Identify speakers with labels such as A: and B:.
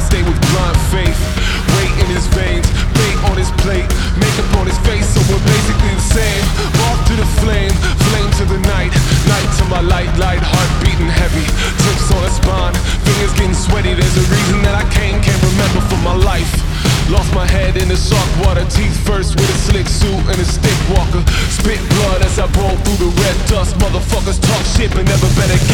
A: I stay with blind faith. Weight in his veins, bait on his plate, makeup on his face, so we're basically the same. Off to the flame, flame to the night, night to my light, light, heart beating heavy, tips on the spine, fingers getting sweaty. There's a reason that I can't remember for my life. Lost my head in the salt water, teeth first with a slick suit and a stick walker. Spit blood as I roll through the red dust. Motherfuckers talk shit but never better get